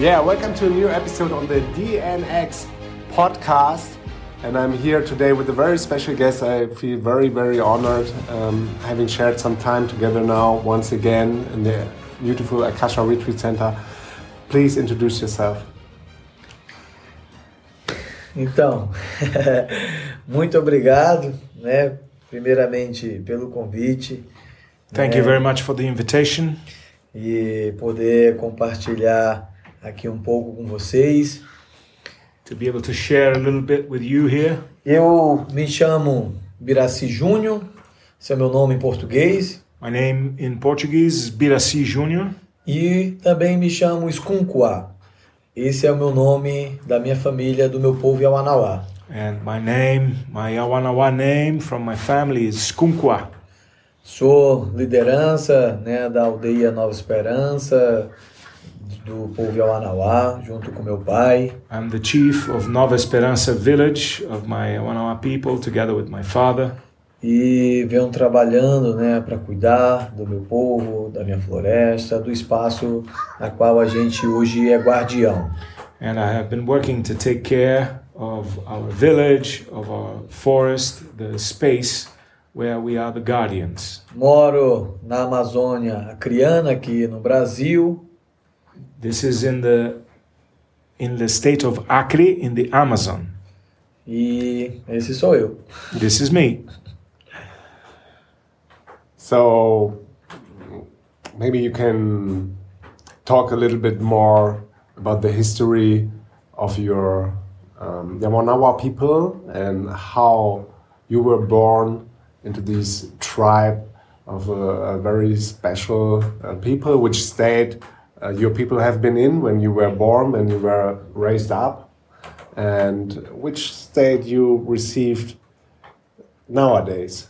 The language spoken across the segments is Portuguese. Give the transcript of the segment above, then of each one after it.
Yeah, welcome to a new episode on the DNX podcast. And I'm here today with a very special guest. I feel very, very honored having shared some time together now once again in the beautiful Akasha Retreat Center. Please introduce yourself. Então, muito obrigado, né? Primeiramente pelo convite. Thank you very much for the invitation. E poder compartilhar aqui um pouco com vocês. To be able to share a little bit with you here. Eu me chamo Biraci Júnior, esse é o meu nome em português. My name in Portuguese is Biraci Júnior. E também me chamo Skunkwa. Esse é o meu nome da minha família, do meu povo Yawanawá. And my Yawanawá name from my family is Skunkwa. Sou liderança, né, da aldeia Nova Esperança, do povo Yawanawá, junto com meu pai. I'm the chief of Nova Esperança village of my Yawanawá people, together with my father. E venho trabalhando, né, para cuidar do meu povo, da minha floresta, do espaço na qual a gente hoje é guardião. And I have been working to take care of our village, of our forest, the space where we are the guardians. Moro na Amazônia Acreana, aqui no Brasil. This is in the state of Acre, in the Amazon. E esse sou eu. This is me. So maybe you can talk a little bit more about the history of your Yawanawá people and how you were born into this tribe of a very special people, which state your people have been in when you were born, when you were raised up, and which state you received nowadays.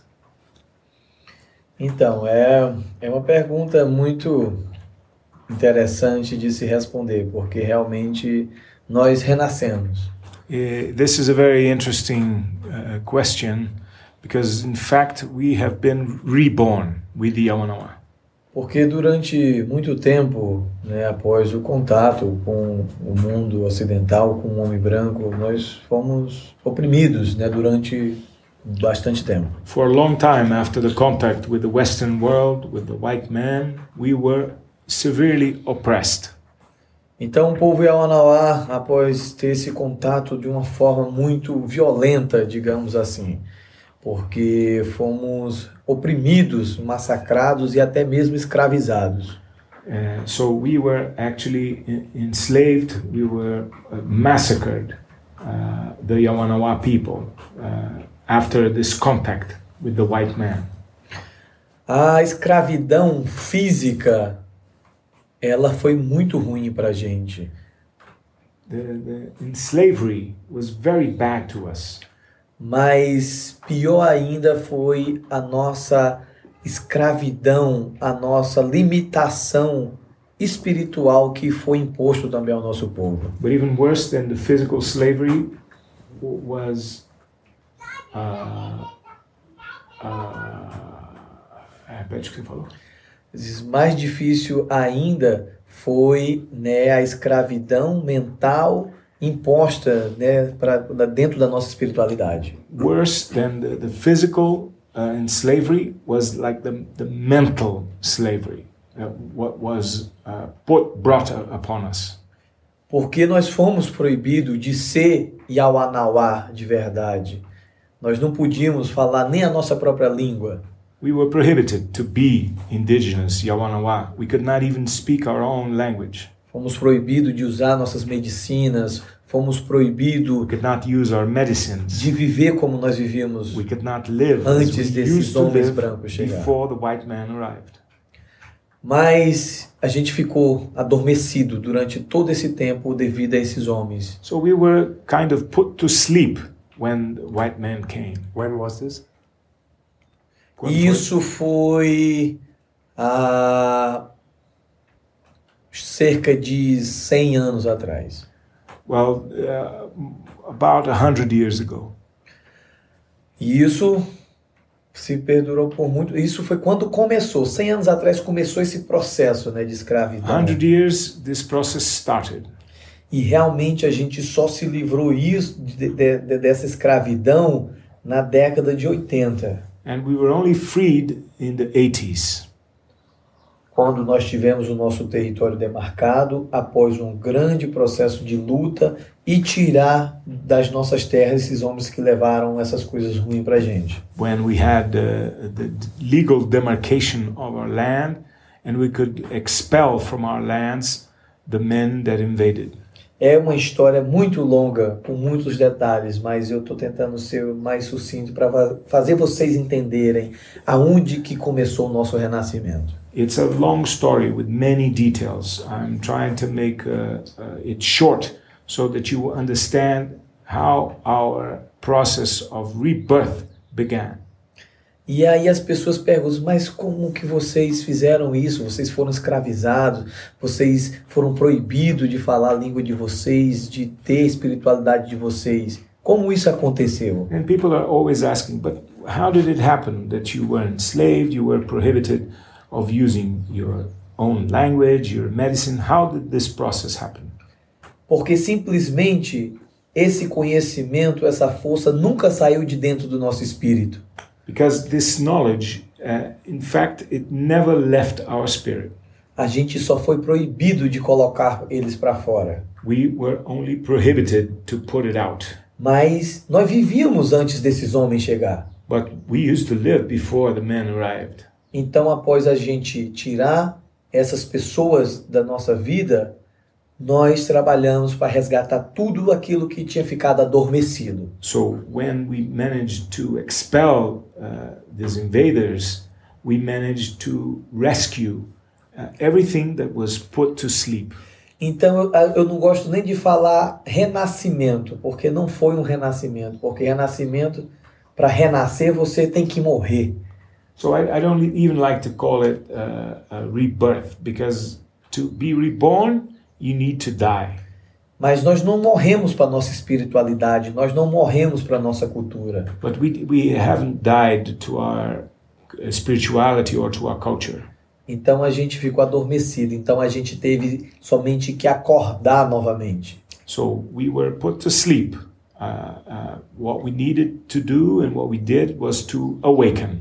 Então, é uma pergunta muito interessante de se responder, porque realmente nós renascemos. This is a very interesting question, because in fact we have been reborn with the Yawanawá. Porque durante muito tempo, né, após o contato com o mundo ocidental, com o homem branco, nós fomos oprimidos, né, durante bastante tempo. For a long time after the contact with the Western world, with the white man, we were severely oppressed. Então o povo Yawanawá, após ter esse contato de uma forma muito violenta, digamos assim, porque fomos oprimidos, massacrados e até mesmo escravizados. So we were actually enslaved, we were massacred, the Yawanawá people, after this contact with the white man. A escravidão física, ela foi muito ruim para a gente. The slavery was very bad to us. Mas pior ainda foi a nossa escravidão, a nossa limitação espiritual que foi imposto também ao nosso povo. But even worse than the physical slavery was repete o que você falou. Mais difícil ainda foi, né, a escravidão mental imposta, né, dentro da nossa espiritualidade. Worse than the physical slavery was like the mental slavery, what was brought upon us. Porque nós fomos proibidos de ser Yawanawá de verdade. Nós não podíamos falar nem a nossa própria língua. We were prohibited to be indigenous Yawanawá. We could not even speak our own language. Fomos proibidos de usar nossas medicinas, fomos proibidos We could not use our medicines. de viver como nós vivíamos We could not live antes as we desses used to homens live brancos chegarem. before the white man arrived. Mas a gente ficou adormecido durante todo esse tempo devido a esses homens. So we were kind of put to sleep when the white man came. When was this? Isso foi há cerca de 100 anos atrás. Well, about 100 years ago. E isso se perdurou por muito. Isso foi quando começou, 100 anos atrás começou esse processo, né, de escravidão. 100 years, this process started. E realmente a gente só se livrou dessa escravidão na década de 80. And we were only freed in the 80s. Quando nós tivemos o nosso território demarcado, após um grande processo de luta e tirar das nossas terras esses homens que levaram essas coisas ruins para a gente. When we had the legal demarcation of our land, and we could expel from our lands the men that invaded. É uma história muito longa, com muitos detalhes, mas eu estou tentando ser mais sucinto para fazer vocês entenderem aonde que começou o nosso renascimento. It's a long story with many details. I'm trying to make it short so that you will understand how our process of rebirth began. E aí as pessoas perguntam, mas como que vocês fizeram isso? Vocês foram escravizados, vocês foram proibidos de falar a língua de vocês, de ter a espiritualidade de vocês. Como isso aconteceu? And people are always asking, but how did it happen that you were enslaved, you were prohibited of using your own language, your medicine? How did this process happen? Porque simplesmente esse conhecimento, essa força nunca saiu de dentro do nosso espírito. Because this knowledge, in fact, it never left our spirit. A gente só foi proibido de colocar eles para fora. We were only prohibited to put it out. Mas nós vivíamos antes desses homens chegar. But we used to live before the men arrived. Então, após a gente tirar essas pessoas da nossa vida, nós trabalhamos para resgatar tudo aquilo que tinha ficado adormecido. So when we managed to expel these invaders, we managed to rescue everything that was put to sleep. Então eu não gosto nem de falar renascimento, porque não foi um renascimento, porque renascimento, para renascer você tem que morrer. So I don't even like to call it a rebirth, because to be reborn, you need to die. Mas nós não morremos para a nossa espiritualidade, nós não morremos para a nossa cultura. But we haven't died to our spirituality or to our culture. Então a gente ficou adormecido, então a gente teve somente que acordar novamente. So we were put to sleep. What we needed to do and what we did was to awaken.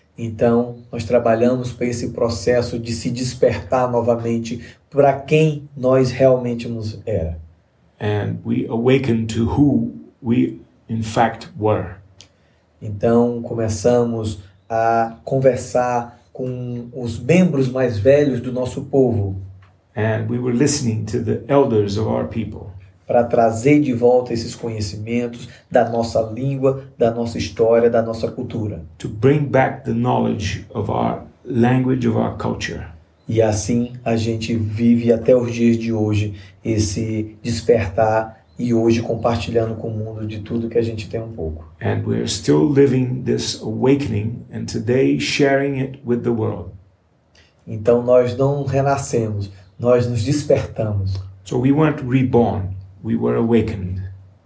Então nós trabalhamos para esse processo de se despertar novamente para quem nós realmente nos era. And we awakened to who we in fact were. Então começamos a conversar com os membros mais velhos do nosso povo. And we were listening to the elders of our people. Para trazer de volta esses conhecimentos da nossa língua, da nossa história, da nossa cultura. To bring back the knowledge of our language, of our culture. E assim a gente vive até os dias de hoje esse despertar e hoje compartilhando com o mundo de tudo que a gente tem um pouco. And we're still living this awakening and today sharing it with the world. Então nós não renascemos, nós nos despertamos. So we weren't reborn, we were awakened.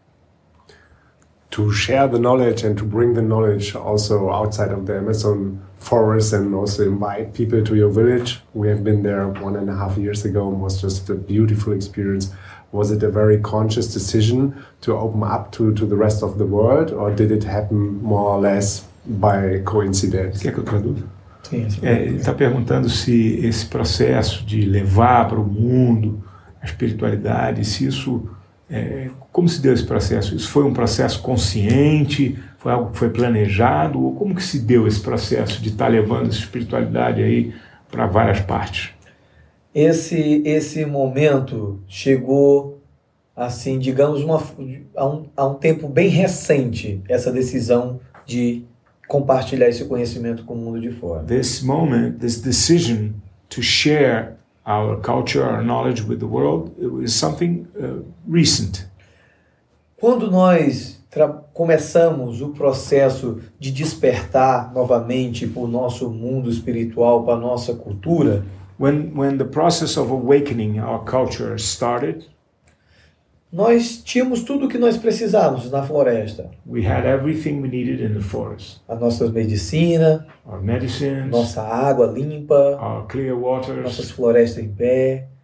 To share the knowledge and to bring the knowledge also outside of the Amazon forest and also invite people to your village. We have been there 1.5 years ago and was just a beautiful experience. Was it a very conscious decision to open up to the rest of the world, or did it happen more or less by coincidence? Quer que eu traduza? Sim, Ele está perguntando se esse processo de levar para o mundo a espiritualidade, se isso, como se deu esse processo? Isso foi um processo consciente, foi algo que foi planejado, ou como que se deu esse processo de estar levando essa espiritualidade aí para várias partes? Esse momento chegou, assim, digamos, a um tempo bem recente, essa decisão de compartilhar esse conhecimento com o mundo de fora. This moment, this decision to share our culture, our knowledge with the world, it was something recent. Quando nós começamos o processo de despertar novamente para o nosso mundo espiritual, para a nossa cultura, When the process of awakening our culture started, nós tínhamos tudo o que nós precisávamos na floresta. we had everything we needed in the forest. A nossa medicina, Our medicines, nossa água limpa, our clear waters, nossas florestas em pé,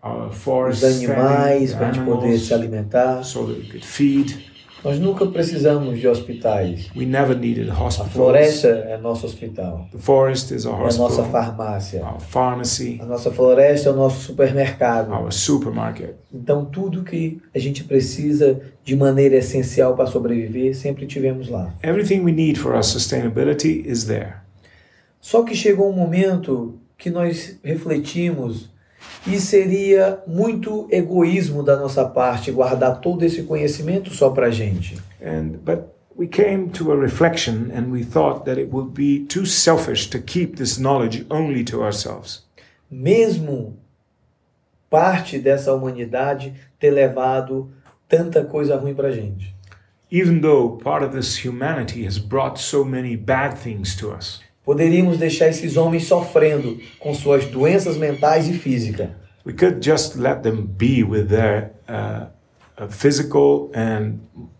our os forests, animais, standing, para a gente poder animals, se alimentar. so that we could feed. Nós nunca precisamos de hospitais. We never needed A hospitals. floresta é nosso hospital, The forest is our é a nossa hospital, farmácia. our pharmacy, A nossa floresta é o nosso supermercado. our supermarket. Então, tudo que a gente precisa de maneira essencial para sobreviver, sempre tivemos lá. Everything we need for our sustainability is there. Só que chegou um momento que nós refletimos e seria muito egoísmo da nossa parte guardar todo esse conhecimento só para a gente. But we came to a reflection and we thought that it would be too selfish to keep this knowledge only to ourselves. Mesmo parte dessa humanidade ter levado tanta coisa ruim para a gente. Even though part of this humanity has brought so many bad things to us. Poderíamos deixar esses homens sofrendo com suas doenças mentais e físicas. We could just let them be with their physical and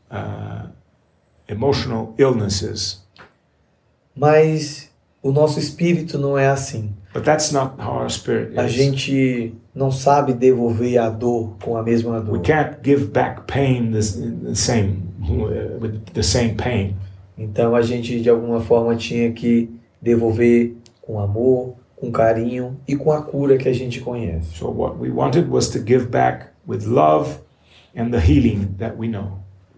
emotional illnesses. Mas o nosso espírito não é assim. But that's not how our spirit A is. gente não sabe devolver a dor com a mesma We dor. can't give back pain with the same pain. Então a gente de alguma forma tinha que devolver com amor, com carinho e com a cura que a gente conhece. So what we wanted was to give back with love and the healing that we know.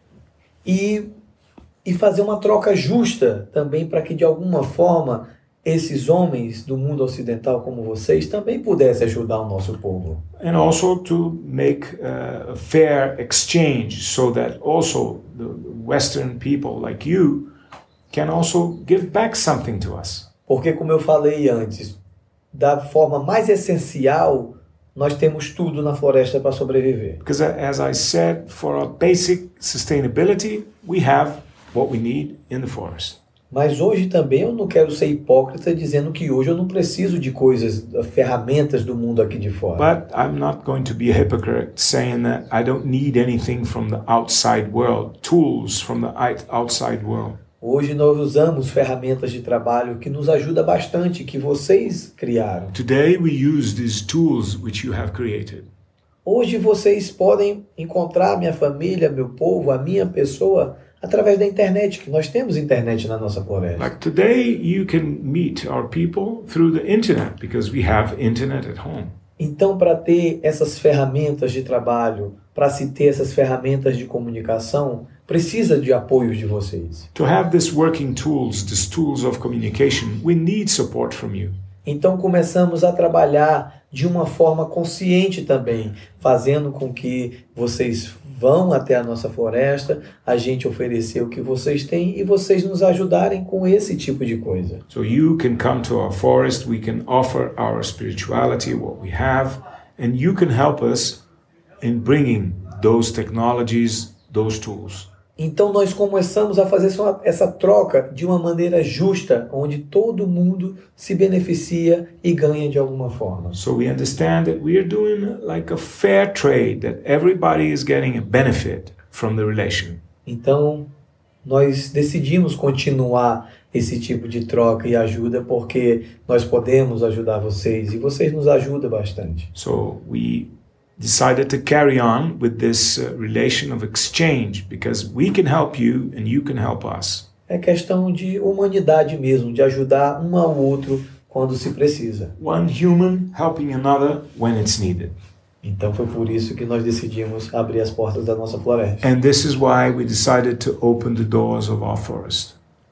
E fazer uma troca justa também para que de alguma forma esses homens do mundo ocidental como vocês também pudessem ajudar o nosso povo. And also to make a fair exchange so that also the Western people like you can also give back something to us. Porque como eu falei antes, da forma mais essencial, nós temos tudo na floresta para sobreviver. Because as I said, for our basic sustainability, we have what we need in the forest. Mas hoje também eu não quero ser hipócrita dizendo que hoje eu não preciso de coisas, ferramentas do mundo aqui de fora. But I'm not going to be a hypocrite saying that I don't need anything from the outside world, tools from the outside world. Hoje nós usamos ferramentas de trabalho que nos ajudam bastante, que vocês criaram. Today we use these tools which you have created. Hoje vocês podem encontrar minha família, meu povo, a minha pessoa, através da internet, que nós temos internet na nossa floresta. Like today you can meet our people through the internet because we have internet at home. Então, para ter essas ferramentas de trabalho, para se ter essas ferramentas de comunicação, precisa de apoio de vocês. To have these working tools, these tools of communication, we need support from you. Então começamos a trabalhar de uma forma consciente também, fazendo com que vocês vão até a nossa floresta, a gente oferecer o que vocês têm e vocês nos ajudarem com esse tipo de coisa. So you can come to our forest, we can offer our spirituality, what we have, and you can help us in bringing those technologies, those tools. Então nós começamos a fazer essa troca de uma maneira justa, onde todo mundo se beneficia e ganha de alguma forma. So we understand that we are doing like a fair trade, that everybody is getting a benefit from the relation. Então nós decidimos continuar esse tipo de troca e ajuda porque nós podemos ajudar vocês e vocês nos ajudam bastante. So we decided to carry on with this relation of exchange because we can help you and you can help us. É questão de humanidade mesmo, de ajudar um ao outro quando se precisa. One human helping another when it's needed. Então foi por isso que nós decidimos abrir as portas da nossa floresta. And this is why we decided to open the doors of our forest.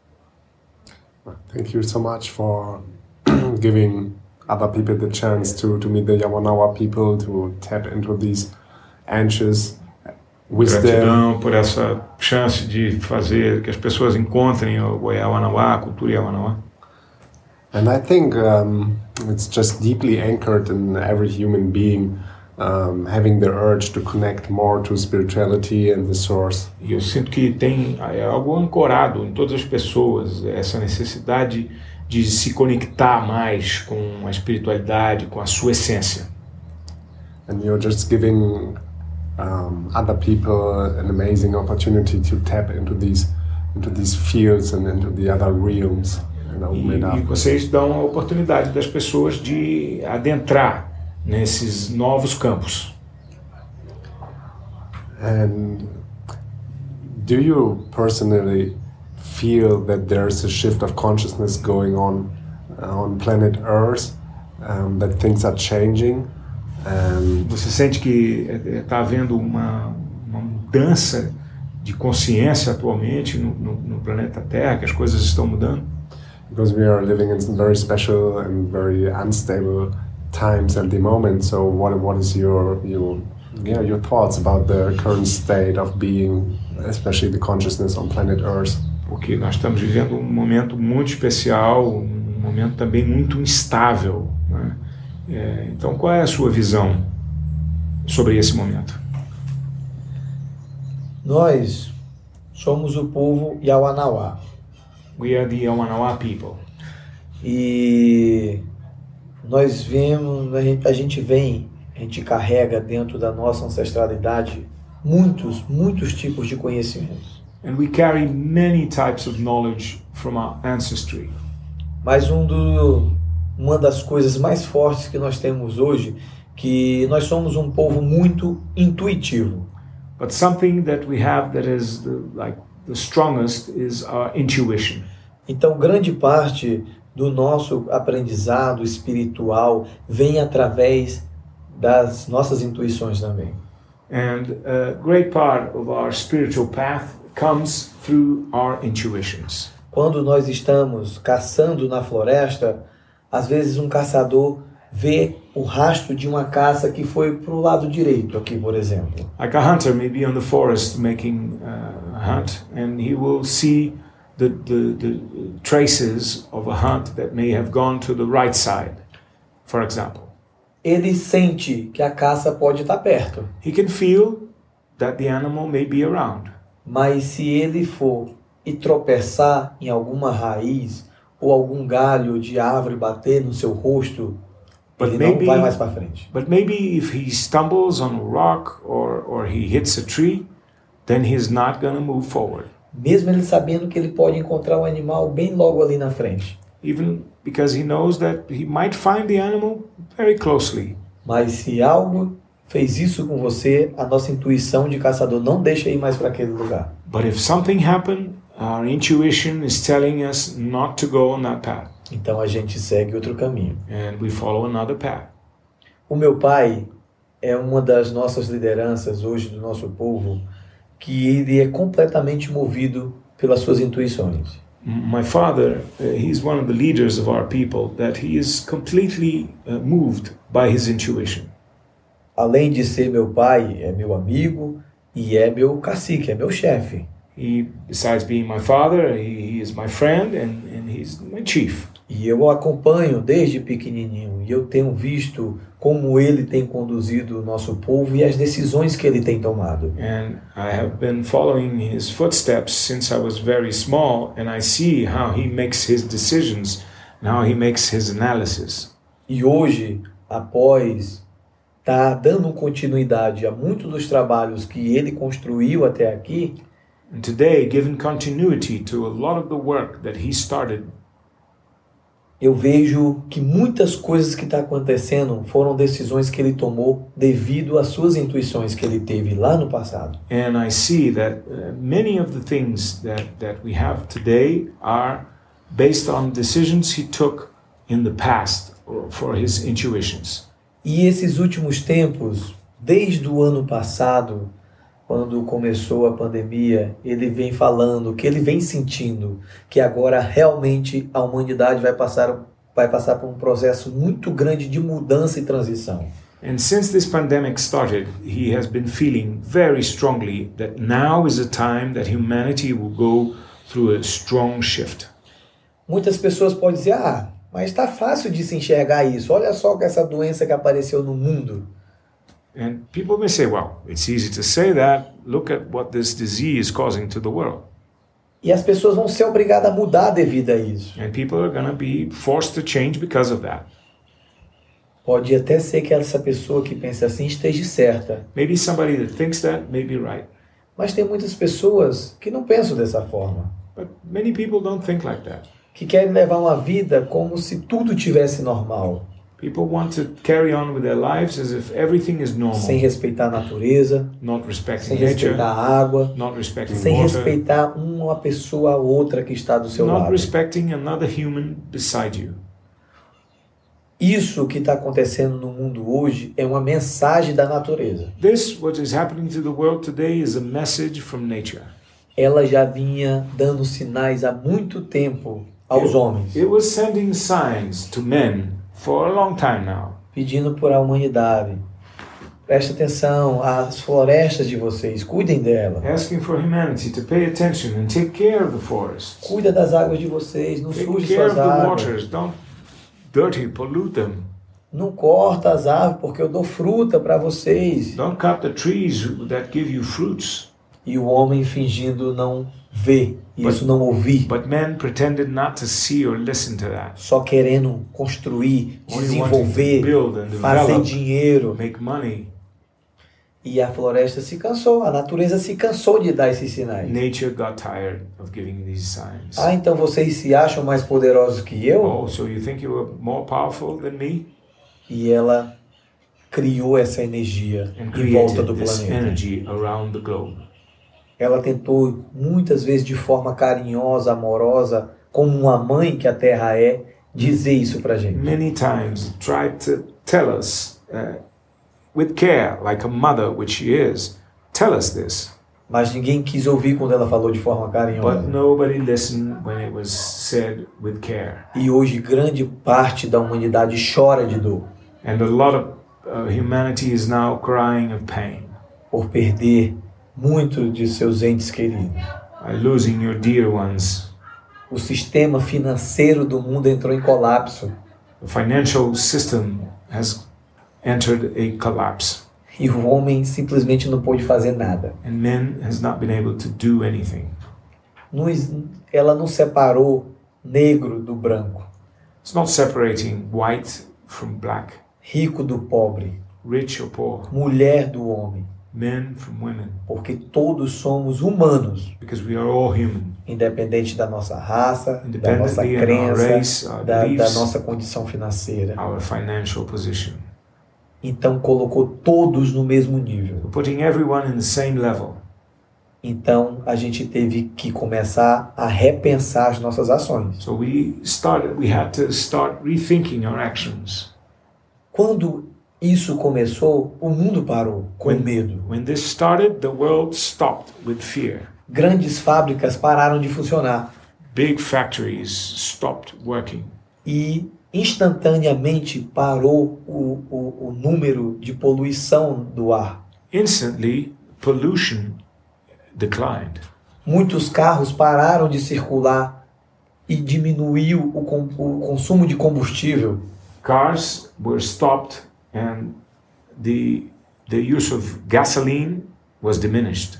Thank you so much for giving other people the chance to meet the Yawanawa people, to tap into these ancient wisdom. Gratidão por essa chance de fazer que as pessoas encontrem o Yawanawa, a cultura Yawanawa. And I think it's just deeply anchored in every human being, having the urge to connect more to spirituality and the source. E eu sinto que tem algo ancorado em todas as pessoas, essa necessidade de se conectar mais com a espiritualidade, com a sua essência. And you're just giving other people an amazing opportunity to tap into these fields and into the other realms. E vocês dão a oportunidade das pessoas de adentrar nesses novos campos. And do you personally feel that there's a shift of consciousness going on planet Earth, that things are changing? Você sente que está havendo uma mudança de consciência atualmente no planeta Terra, que as coisas estão mudando? Because we are living in some very special and very unstable times at the moment. So what is your thoughts about the current state of being, especially the consciousness on planet Earth? Porque nós estamos vivendo um momento muito especial, um momento também muito instável, né? Então, qual é a sua visão sobre esse momento? Nós somos o povo Yawanawá. We are the Yawanawa people. E nós vemos, a gente carrega dentro da nossa ancestralidade muitos tipos de conhecimentos. And we carry many types of knowledge from our ancestry. Mas uma das coisas mais fortes que nós temos hoje, que nós somos um povo muito intuitivo. But something that we have that is the strongest is our intuition. Então, grande parte do nosso aprendizado espiritual vem através das nossas intuições também. And a great part of our spiritual path comes through our intuitions. Quando nós estamos caçando na floresta, às vezes um caçador vê o rastro de uma caça que foi para o lado direito aqui, por exemplo. Like a hunter may be on the forest making a hunt, and he will see the traces of a hunt that may have gone to the right side, for example. Ele sente que a caça pode estar perto. He can feel that the animal may be around. Mas se ele for e tropeçar em alguma raiz ou algum galho de árvore bater no seu rosto, ele não vai mais para frente. But maybe if he stumbles on a rock or he hits a tree, then he's not going to move forward. Mesmo ele sabendo que ele pode encontrar um animal bem logo ali na frente. Even because he knows that he might find the animal very closely. Mas se algo fez isso com você, a nossa intuição de caçador não deixa ir mais para aquele lugar. But if something happened, our intuition is telling us not to go on that path. Então a gente segue outro caminho. And we follow another path. O meu pai é uma das nossas lideranças hoje do nosso povo, que ele é completamente movido pelas suas intuições. My father, he's one of the leaders of our people, that he is completely moved by his intuition. Além de ser meu pai, é meu amigo e é meu cacique, é meu chefe. He, besides being my father, he is my friend and he's my chief. E eu o acompanho desde pequenininho e eu tenho visto como ele tem conduzido o nosso povo e as decisões que ele tem tomado. And I have been following his footsteps since I was very small, and I see how he makes his decisions and how he makes his analysis. E hoje, após estar dando continuidade a muitos dos trabalhos que ele construiu até aqui, and today, giving continuity to a lot of the work that he started, eu vejo que muitas coisas que estão acontecendo foram decisões que ele tomou devido às suas intuições que ele teve lá no passado. And I see that many of the things that we have today are based on decisions he took in the past for his intuitions. E esses últimos tempos, desde o ano passado, quando começou a pandemia, ele vem falando, que ele vem sentindo que agora realmente a humanidade vai passar por um processo muito grande de mudança e transição. And since this pandemic started, he has been feeling very strongly that now is a time that humanity will go through a strong shift. Muitas pessoas podem dizer, mas está fácil de se enxergar isso. Olha só com essa doença que apareceu no mundo. And people may say, well, it's easy to say that. Look at what this disease is causing to the world. E as pessoas vão ser obrigadas a mudar devido a isso. And people are going to be forced to change because of that. Pode até ser que essa pessoa que pensa assim esteja certa. Maybe somebody that thinks that may be right. Mas tem muitas pessoas que não pensam dessa forma. But many people don't think like that. Que querem levar uma vida como se tudo tivesse normal. People want to carry on with their lives as if everything is normal. Sem respeitar a natureza, Not respecting sem nature, respeitar a água, not respecting sem water, respeitar uma pessoa a outra que está do seu not lado. respecting another human beside you. Isso que está acontecendo no mundo hoje é uma mensagem da natureza. This, what is happening to the world today, is a message from nature. Ela já vinha dando sinais há muito tempo aos homens, It was sending signs to men for a long time now, pedindo por a humanidade. Preste atenção, as florestas de vocês, cuidem dela. asking for humanity to pay attention and take care of the forests. Cuida das águas de vocês, não Take suje care suas of the águas. waters. Don't dirty, pollute them. Não corta as árvores porque eu dou fruta para vocês. Don't cut the trees that give you fruits. E o homem fingindo não ver, isso não ouvir. But men pretended not to see or listen to that. Só querendo construir, Only wanting to desenvolver, build and fazer develop, dinheiro. make money. E a floresta se cansou, a natureza se cansou de dar esses sinais. Nature got tired of giving these signs. Ah, então vocês se acham mais poderosos que eu? Oh, so you think you are more powerful than me? E ela criou essa energia And em volta do created this planeta. energy around the globe. Ela tentou muitas vezes de forma carinhosa, amorosa, como uma mãe que a Terra é, dizer isso pra gente. Many times tried to tell us with care, like a mother which she is, tell us this. Mas ninguém quis ouvir quando ela falou de forma carinhosa. But nobody listened when it was said with care. E hoje grande parte da humanidade chora de dor And a lot of humanity is now crying of pain, por perder muito de seus entes queridos. losing your dear ones. O sistema financeiro do mundo entrou em colapso. The financial system has entered a collapse, E o homem simplesmente não pôde fazer nada. and man has not been able to do anything. Ela não separou negro do branco, It's not separating white from black, rico do pobre, rich or poor, mulher do homem, men from women, porque todos somos humanos, because we are all human, independente da nossa raça, da nossa independently in our crença, race, our da beliefs, nossa condição financeira. our financial position. Então colocou todos no mesmo nível. Putting everyone in the same level. Então a gente teve que começar a repensar as nossas ações. So we had to start rethinking our actions. Quando isso começou, o mundo parou com medo. When this started, the world stopped with fear. Grandes fábricas pararam de funcionar Big factories stopped working. e instantaneamente parou o número de poluição do ar. Instantly, pollution declined. Muitos carros pararam de circular e diminuiu o consumo de combustível. Cars were stopped and the use of gasoline was diminished.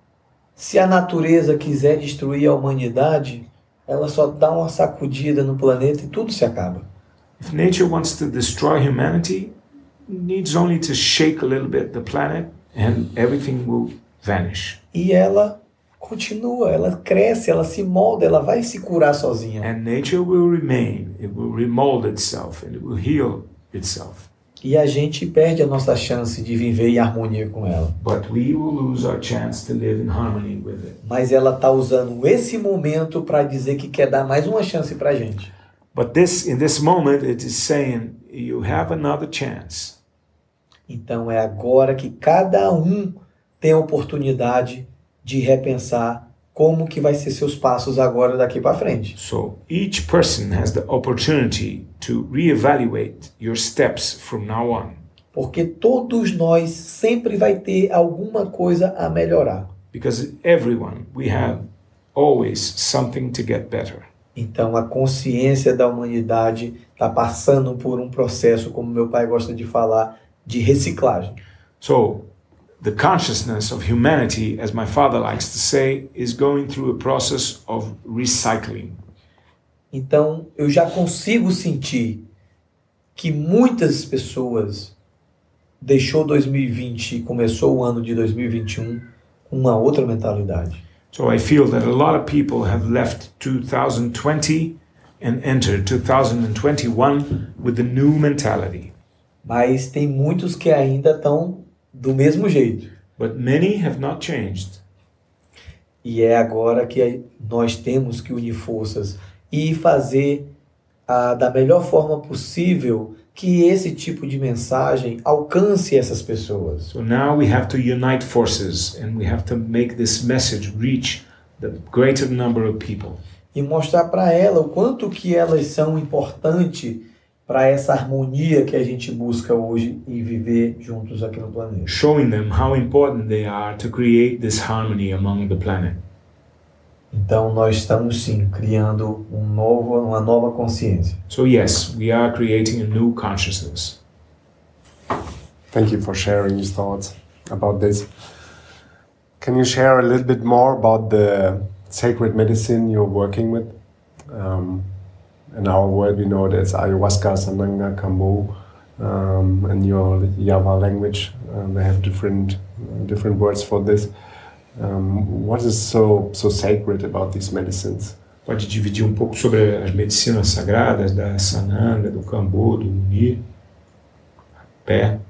Se a natureza quiser destruir a humanidade, ela só dá uma sacudida no planeta e tudo se acaba. If nature wants to destroy humanity, it needs only to shake a little bit the planet and everything will vanish. E ela continua, ela cresce, ela se molda, ela vai se curar sozinha. And nature will remain, it will remold itself and it will heal itself. E a gente perde a nossa chance de viver em harmonia com ela. But we will lose our chance to live in harmony with it. Mas ela está usando esse momento para dizer que quer dar mais uma chance para a gente. But in this moment, it is saying, you have another chance. Então é agora que cada um tem a oportunidade de repensar como que vai ser seus passos agora daqui para frente. So each person has the opportunity to reevaluate your steps from now on. Porque todos nós sempre vai ter alguma coisa a melhorar. Because everyone, we have always something to get better. Então a consciência da humanidade está passando por um processo, como meu pai gosta de falar, de reciclagem. So the consciousness of humanity, as my father likes to say, is going through a process of recycling. Então eu já consigo sentir que muitas pessoas deixou 2020 e começou o ano de 2021 com uma outra mentalidade. So I feel that a lot of people have left 2020 and enter 2021 with the new mentality. Mas tem muitos que ainda estão do mesmo jeito. But many have not changed. E é agora que nós temos que unir forças e fazer da melhor forma possível que esse tipo de mensagem alcance essas pessoas. So now we have to unite forces and we have to make this message reach the greater number of people. E mostrar para ela o quanto que elas são importantes para essa harmonia que a gente busca hoje e viver juntos aqui no planeta. Showing them how important they are to create this harmony among the planet. Então nós estamos sim criando uma nova consciência. So yes, we are creating a new consciousness. Thank you for sharing your thoughts about this. Can you share a little bit more about the sacred medicine you're working with? In our world, we know there's ayahuasca, sananga, kambo, and your Java language. They have different words for this. What is so sacred about these medicines? Pode dividir um pouco sobre as medicinas sagradas da sananga, do kambo, do uni, pé.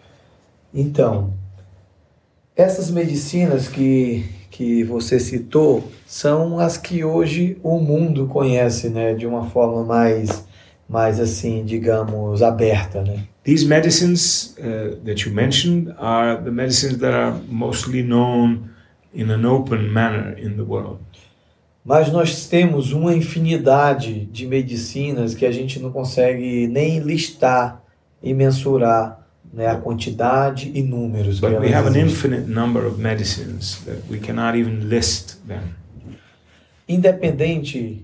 Então, essas medicinas que você citou são as que hoje o mundo conhece, né, de uma forma mais assim, digamos, aberta, né? These medicines that you mentioned are the medicines that are mostly known in an open manner in the world. Mas nós temos uma infinidade de medicinas que a gente não consegue nem listar e mensurar, né, a quantidade e números. But que we have an existem. infinite number of medicines that we cannot even list them. Independente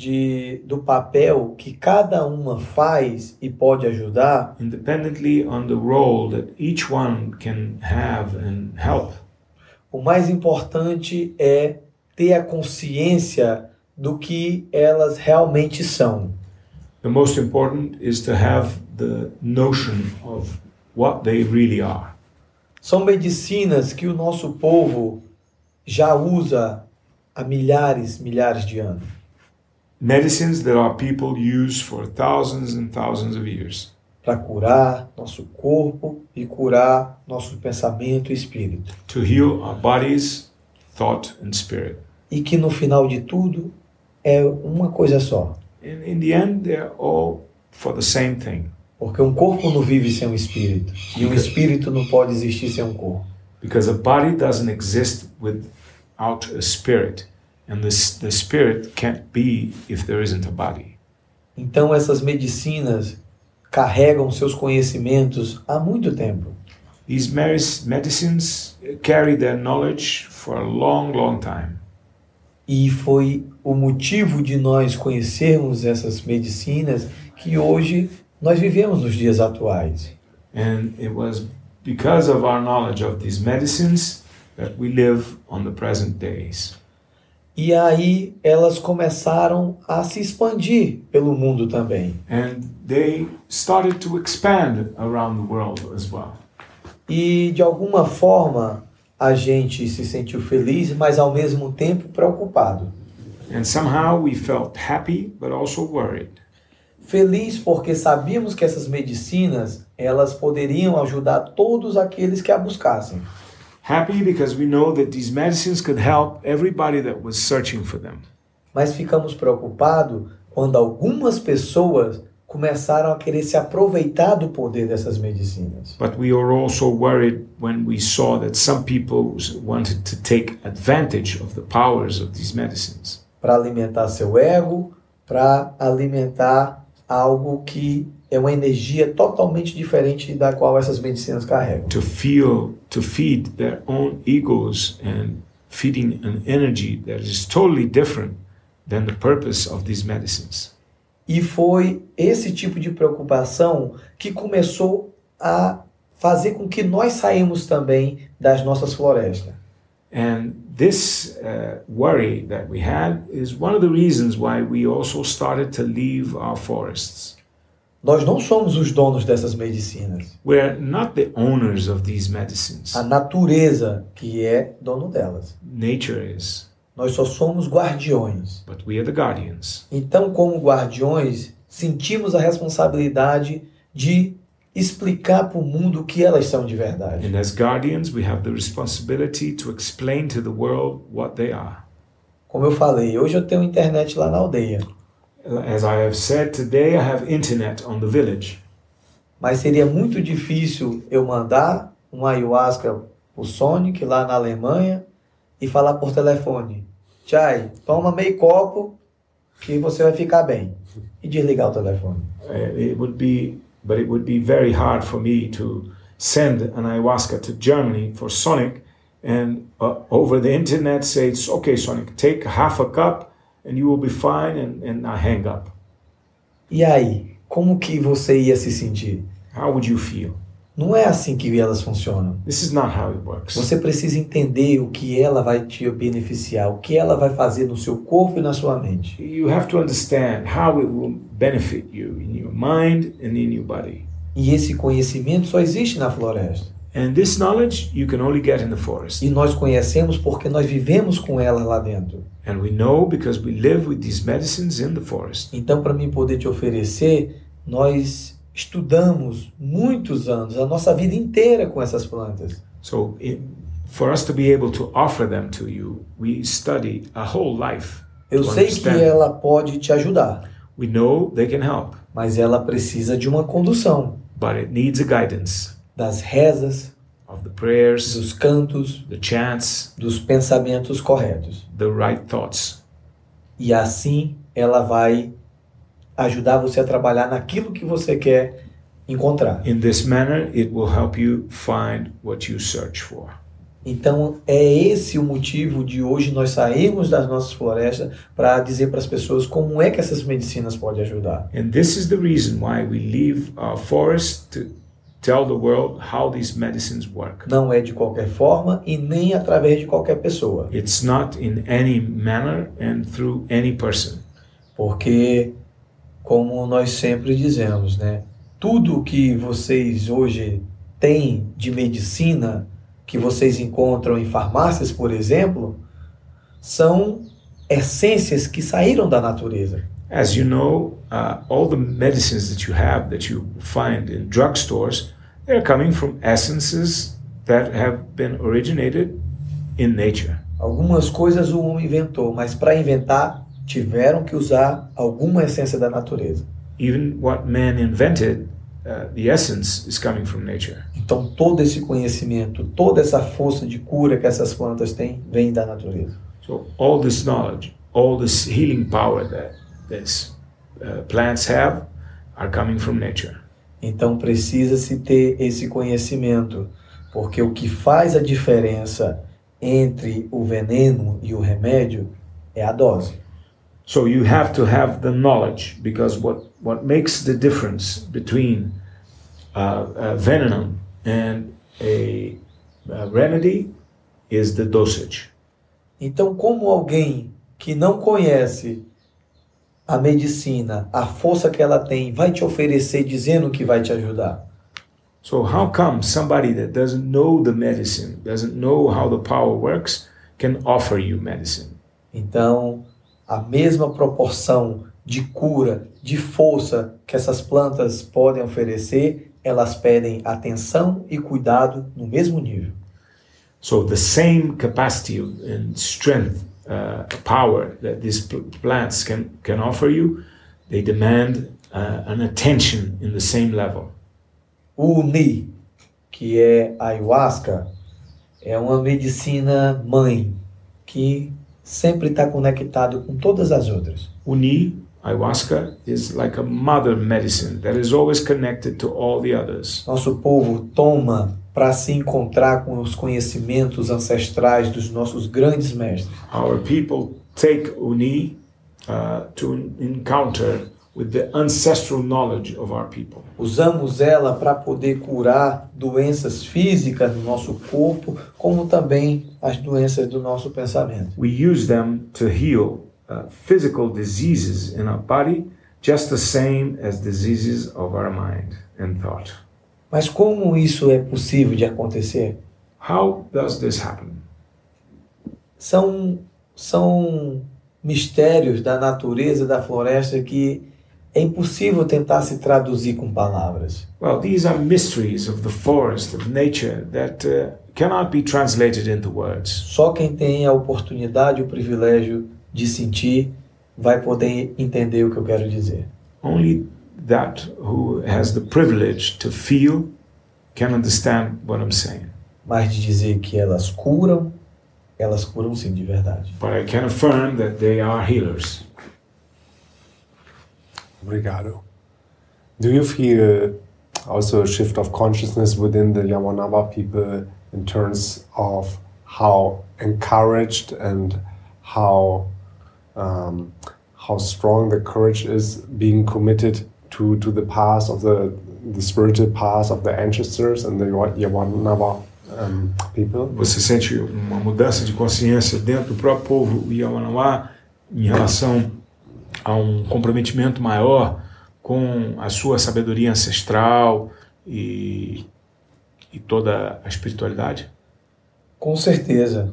do papel que cada uma faz e pode ajudar, Independently on the role that each one can have and help. o mais importante é ter a consciência do que elas realmente são. The most important is to have the notion of what they really are. São medicinas que o nosso povo já usa há milhares de anos. Medicines that our people use for thousands and thousands of years. Para curar nosso corpo e curar nosso pensamento e espírito. To heal our bodies, thought and spirit. E que no final de tudo é uma coisa só. And in the end, they're all for the same thing. Porque um corpo não vive sem um espírito. E um espírito não pode existir sem um corpo. Because a body doesn't exist without a spirit. And the spirit can't be if there isn't a body. Então essas medicinas carregam seus conhecimentos há muito tempo. These medicines carry their knowledge for a long, long time. E foi o motivo de nós conhecermos essas medicinas que hoje nós vivemos nos dias atuais. And it was because of our knowledge of these medicines that we live on the present days. E aí elas começaram a se expandir pelo mundo também. And they started to expand around the world as well. E de alguma forma a gente se sentiu feliz, mas ao mesmo tempo preocupado. And somehow we felt happy but also worried. Feliz porque sabíamos que essas medicinas, elas poderiam ajudar todos aqueles que a buscassem. Happy because we know that these medicines could help everybody that was searching for them. Mas ficamos preocupados quando algumas pessoas começaram a querer se aproveitar do poder dessas medicinas. But we were also worried when we saw that some people wanted to take advantage of the powers of these medicines. Para alimentar seu ego, para alimentar algo que é uma energia totalmente diferente da qual essas medicinas carregam. To feed their own egos and feeding an energy that is totally different than the purpose of these medicines. E foi esse tipo de preocupação que começou a fazer com que nós saímos também das nossas florestas. And this worry that we had is one of the reasons why we also started to leave our forests. Nós não somos os donos dessas medicinas. We're not the owners of these medicines. A natureza que é dono delas. Nature is. Nós só somos guardiões. but we are the guardians. Então, como guardiões, sentimos a responsabilidade de explicar para o mundo o que elas são de verdade. And as guardians, we have the responsibility to explain to the world what they are. Como eu falei, hoje eu tenho internet lá na aldeia, As I have said, today I have internet on the village. mas seria muito difícil eu mandar um ayahuasca pro Sonic lá na Alemanha e falar por telefone: Chay, toma meio copo que você vai ficar bem. E desligar o telefone. It would be very hard for me to send an ayahuasca to Germany for Sonic and over the internet say, okay, Sonic, take half a cup and you will be fine, and I hang up. E aí, como que você ia se sentir? How would you feel? Não é assim que elas funcionam. This is not how it works. Você precisa entender o que ela vai te beneficiar, o que ela vai fazer no seu corpo e na sua mente. You have to understand how it will benefit you in your mind and in your body. E esse conhecimento só existe na floresta. And this knowledge you can only get in the forest. E nós conhecemos porque nós vivemos com ela lá dentro. And we know because we live with these medicines in the forest. Então, para mim poder te oferecer, nós estudamos muitos anos, a nossa vida inteira com essas plantas. So for us to be able to offer them to you, we study a whole life. Eu sei que ela pode te ajudar. We know they can help. Mas ela precisa de uma condução. But it needs a guidance. Das rezas, of the prayers, dos cantos, the chants, dos pensamentos corretos. The right thoughts. E assim ela vai ajudar você a trabalhar naquilo que você quer encontrar. In this manner, it will help you find what you search for. Então é esse o motivo de hoje nós sairmos das nossas florestas para dizer para as pessoas como é que essas medicinas podem ajudar. And this is the reason why we leave our forest to tell the world how these medicines work. Não é de qualquer forma e nem através de qualquer pessoa. It's not in any manner and through any person. Porque, como nós sempre dizemos, né? Tudo que vocês hoje têm de medicina, que vocês encontram em farmácias, por exemplo, são essências que saíram da natureza. As you know, all the medicines that you find in drugstores, they're coming from essences that have been originated in nature. Algumas coisas o homem inventou, mas para inventar tiveram que usar alguma essência da natureza. Even what man invented, the essence is coming from nature. Então todo ese conhecimento, toda essa força de cura que essas plantas têm, vem da natureza. So all this knowledge, all this healing power that these plants have are coming from nature. Então precisa-se ter esse conhecimento, porque o que faz a diferença entre o veneno e o remédio é a dose. So you have to have the knowledge, because what makes the difference between venom and a remedy is the dosage. Então, como alguém que não conhece a medicina, a força que ela tem, vai te oferecer dizendo que vai te ajudar? So how come somebody that doesn't know the medicine, doesn't know how the power works, can offer you medicine? Então, a mesma proporção de cura, de força que essas plantas podem oferecer, elas pedem atenção e cuidado no mesmo nível. So the same capacity and strength, power that these plants can offer you, they demand an attention in the same level. O Uni, que é a ayahuasca, é uma medicina mãe que sempre está conectado com todas as outras. Uni, ayahuasca, is like a mother medicine that is always connected to all the others. Nosso povo toma para se encontrar com os conhecimentos ancestrais dos nossos grandes mestres. Our people take Uni to encounter with the ancestral knowledge of our people. Usamos ela para poder curar doenças físicas do nosso corpo, como também as doenças do nosso pensamento. We use them to heal physical diseases in our body, just the same as diseases of our mind and thought. Mas como isso é possível de acontecer? How does this happen? São são mistérios da natureza, da floresta que é impossível tentar se traduzir com palavras. Well, these are mysteries of the forest, of nature, that cannot be translated into words. Só quem tem a oportunidade, o privilégio de sentir, vai poder entender o que eu quero dizer. Only that who has the privilege to feel can understand what I'm saying. Mas de dizer que elas curam sim de verdade. But I can affirm that they are healers. Obrigado. Do you feel also a shift of consciousness within the Yawanawa people in terms of how encouraged and how strong the courage is being committed to the past of the spiritual past of the ancestors and the Yawanawa people? Você sente uma mudança de consciência dentro do próprio povo Yawanawa em relação a um comprometimento maior com a sua sabedoria ancestral e toda a espiritualidade? Com certeza,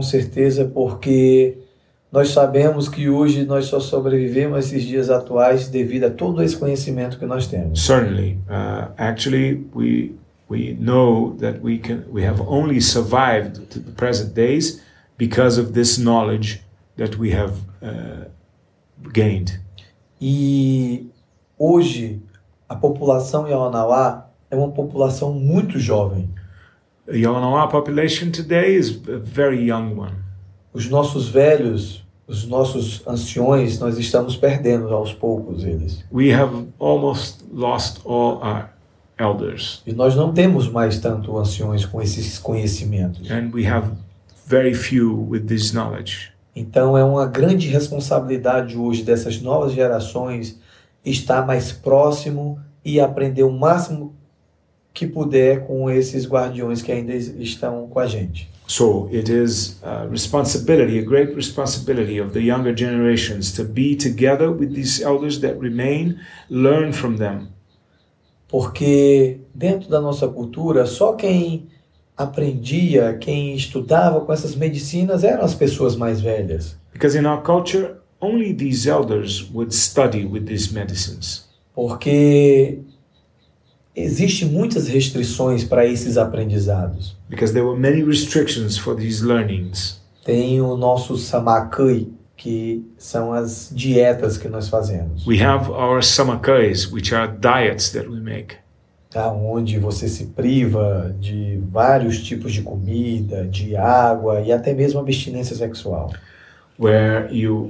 porque nós sabemos que hoje nós só sobrevivemos a esses dias atuais devido a todo esse conhecimento que nós temos. Certainly, actually, we know that we have only survived to the present days because of this knowledge that we have gained. E hoje a população Yawanawa é uma população muito jovem. The Yawanawa population today is a very young one. Os nossos velhos, os nossos anciões, nós estamos perdendo aos poucos eles. We have almost lost all our elders. E nós não temos mais tanto anciões com esses conhecimentos. And we have very few with this knowledge. Então é uma grande responsabilidade hoje dessas novas gerações estar mais próximo e aprender o máximo que puder com esses guardiões que ainda estão com a gente. So it is a responsibility, a great responsibility of the younger generations to be together with these elders that remain, learn from them. Porque dentro da nossa cultura, só quem aprendia, quem estudava com essas medicinas eram as pessoas mais velhas. Because in our culture, only these elders would study with these medicines. Porque existem muitas restrições para esses aprendizados. Because there were many restrictions for these learnings. Tem o nosso samakei, que são as dietas que nós fazemos. We have our samakais, which are diets that we make. Onde você se priva de vários tipos de comida, de água e até mesmo abstinência sexual. Where you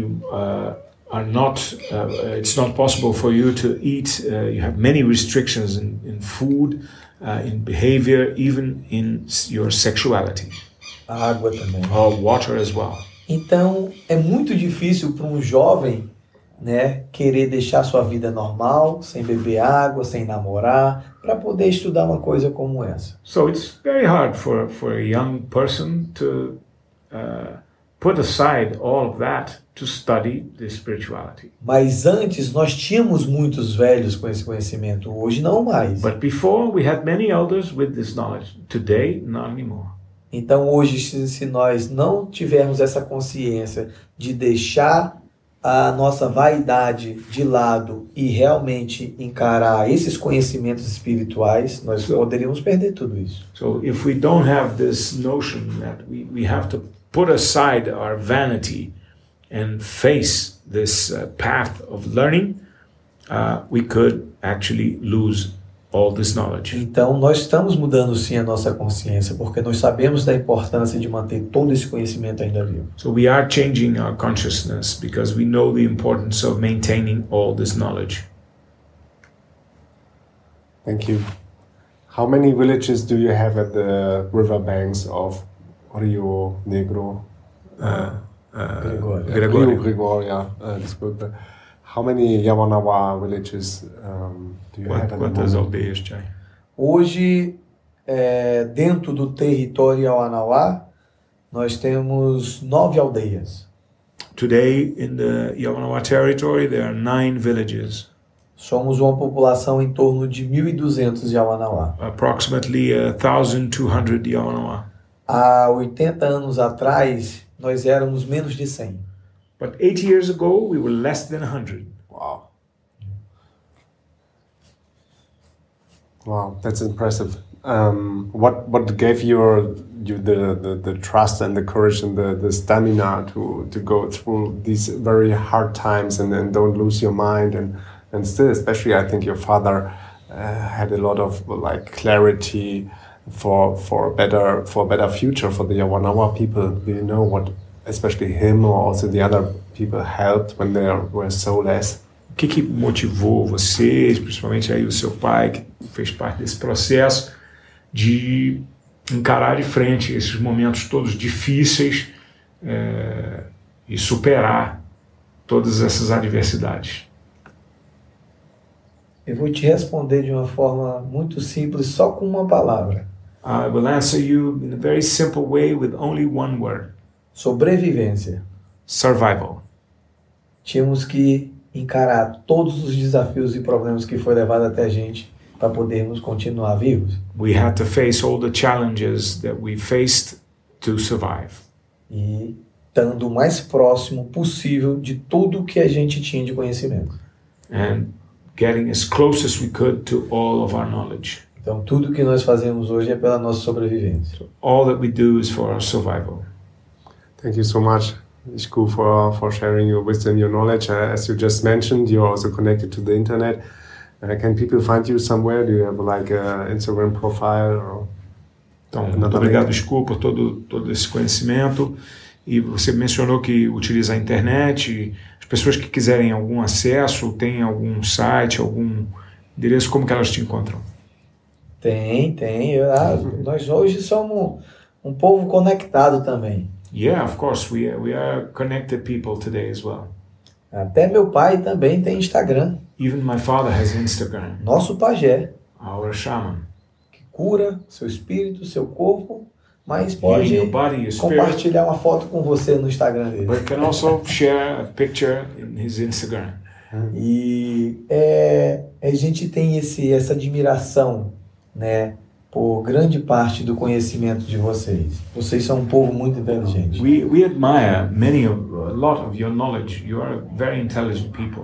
are not, it's not possible for you to eat. You have many restrictions in food, in behavior, even in your sexuality. A água também. Or water as well. Então é muito difícil para um jovem, né, querer deixar sua vida normal, sem beber água, sem namorar, para poder estudar uma coisa como essa. So it's very hard for a young person to put aside all of that to study the spirituality. Mas antes nós tínhamos muitos velhos com esse conhecimento, hoje não mais. But before we had many elders with this knowledge. Today, not anymore. Então hoje, se nós não tivermos essa consciência de deixar a nossa vaidade de lado e realmente encarar esses conhecimentos espirituais, nós poderíamos perder tudo isso. So if we don't have this notion that we have to put aside our vanity and face this path of learning, we could actually lose all this knowledge. Então nós estamos mudando sim a nossa consciência, porque nós sabemos da importância de manter todo esse conhecimento ainda vivo. So we are changing our consciousness because we know the importance of maintaining all this knowledge. Thank you. How many villages do you have at the riverbanks of Rio Negro? Gregório. Rio Gregório, desculpa. How many Yawanawa villages do you have? Quantas aldeias tem? Hoje, dentro do território Yawanawa, nós temos 9 aldeias. Today, in the Yawanawa territory, there are 9 villages. Somos uma população em torno de 1.200 Yawanawa. Approximately 1,200 Yawanawa. Há 80 anos atrás, nós éramos menos de 100. But 80 years ago, we were less than 100. Wow. Wow, that's impressive. What gave you the trust and the courage and the stamina to go through these very hard times and don't lose your mind and still, especially, I think your father had a lot of like clarity for a better future for the Yawanawa people. Do you know what, especially him or also the other people, helped when they were so less? O que motivou vocês, principalmente aí o seu pai, que fez parte desse processo, de encarar de frente esses momentos todos difíceis e superar todas essas adversidades? Eu vou te responder de uma forma muito simples, só com uma palavra. I will answer you in a very simple way with only one word. Sobrevivência. Survival. Tínhamos que encarar todos os desafios e problemas que foi levado até a gente para podermos continuar vivos. We had to face all the challenges that we faced to survive. E estando o mais próximo possível de tudo que a gente tinha de conhecimento. And getting as close as we could to all of our knowledge. Então tudo que nós fazemos hoje é pela nossa sobrevivência. All that we do is for our survival. Thank you so much, Ishku, for sharing your wisdom, your knowledge. As you just mentioned, you're also connected to the internet. Can people find you somewhere? Do you have like an Instagram profile? Or então, muito obrigado, Ishku, por todo esse conhecimento. E você mencionou que utiliza a internet. As pessoas que quiserem algum acesso, tem algum site, algum endereço, como que elas te encontram? Tem. Nós hoje somos um povo conectado também. Yeah, of course, we are connected people today as well. Até meu pai também tem Instagram. Even my father has Instagram. Nosso pajé. Our shaman. Que cura seu espírito, seu corpo, mas pode compartilhar uma foto com você no Instagram dele. But can also share a picture in his Instagram. E a gente tem essa admiração, né, por grande parte do conhecimento de vocês. Vocês são um povo muito inteligente. We admire a lot of your knowledge. You are very intelligent people.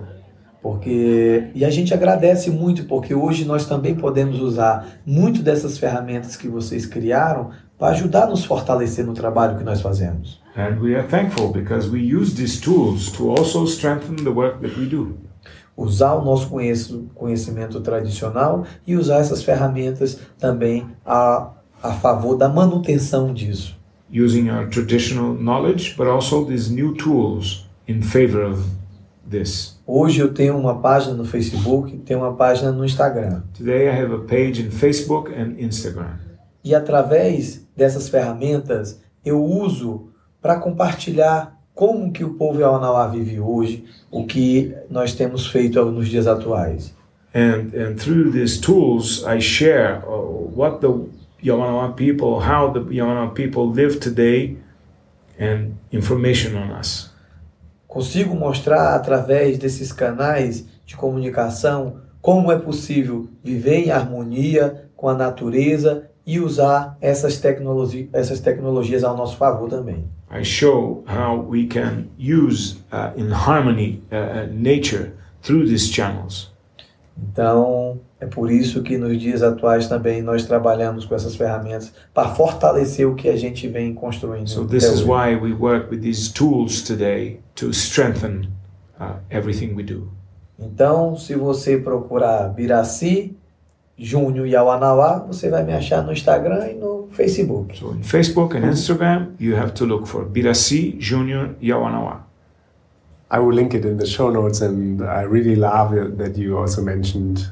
E a gente agradece muito porque hoje nós também podemos usar muito dessas ferramentas que vocês criaram para ajudar a nos fortalecer no trabalho que nós fazemos. And we are thankful because we use these tools to also strengthen the work that we do. Usar o nosso conhecimento tradicional e usar essas ferramentas também a favor da manutenção disso. Using our traditional knowledge, but also these new tools in favor of this. Hoje eu tenho uma página no Facebook, tenho uma página no Instagram. Today I have a page in Facebook and Instagram. E através dessas ferramentas eu uso para compartilhar como que o povo Yawanawá vive hoje, o que nós temos feito nos dias atuais. And through these tools I share what the Yawanawa people, how the Yawanawa people live today and information on us. Consigo mostrar através desses canais de comunicação como é possível viver em harmonia com a natureza e usar essas tecnologias ao nosso favor também. I show how we can use in harmony nature through these channels. Então, é por isso que nos dias atuais também nós trabalhamos com essas ferramentas para fortalecer o que a gente vem construindo. So this is why we work with these tools today to strengthen everything we do. Então, se você procurar Biraci Júnior Yawanawá, você vai me achar no Instagram e no Facebook. So in Facebook and Instagram, you have to look for Biraci Júnior Yawanawá. I will link it in the show notes, and I really love it that you also mentioned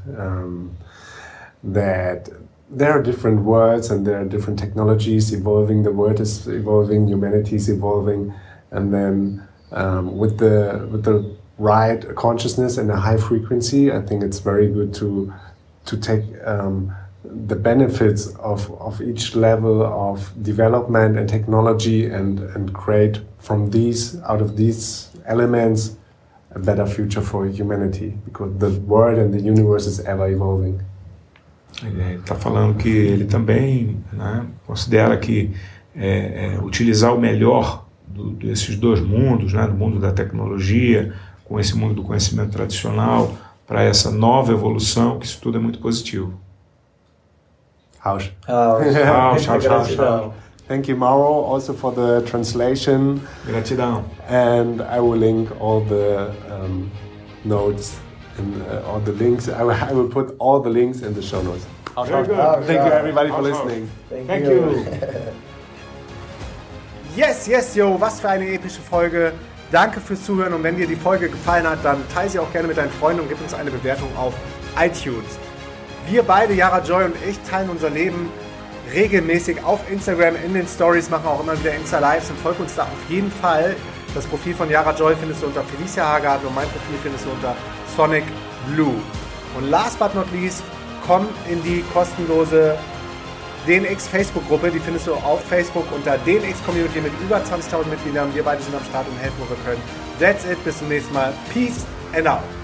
that there are different words and there are different technologies evolving. The world is evolving, humanity is evolving, and then with the right consciousness and a high frequency, I think it's very good to take the benefits of each level of development and technology and create out of these elements a better future for humanity, because the world and the universe is ever evolving. Ele está falando que ele também, né, considera que utilizar o melhor desses dois mundos, né, do mundo da tecnologia, com esse mundo do conhecimento tradicional, para essa nova evolução, que isso tudo é muito positivo. Rausch. Gratidão. Thank you, Mauro, also for the translation. Gratidão. And I will link all the notes and all the links. I will put all the links in the show notes. Very good. Thank you, everybody, for listening. Thank you. Yes, yo, was für eine epische Folge. Danke fürs Zuhören und wenn dir die Folge gefallen hat, dann teile sie auch gerne mit deinen Freunden und gib uns eine Bewertung auf iTunes. Wir beide, Yara Joy und ich, teilen unser Leben regelmäßig auf Instagram in den Stories, machen auch immer wieder Insta-Lives und folg uns da auf jeden Fall. Das Profil von Yara Joy findest du unter Felicia Hagarten und mein Profil findest du unter Sonic Blue. Und last but not least, komm in die kostenlose DNX Facebook-Gruppe, die findest du auf Facebook unter DNX Community mit über 20.000 Mitgliedern. Wir beide sind am Start und helfen, wo wir können. That's it, bis zum nächsten Mal. Peace and out.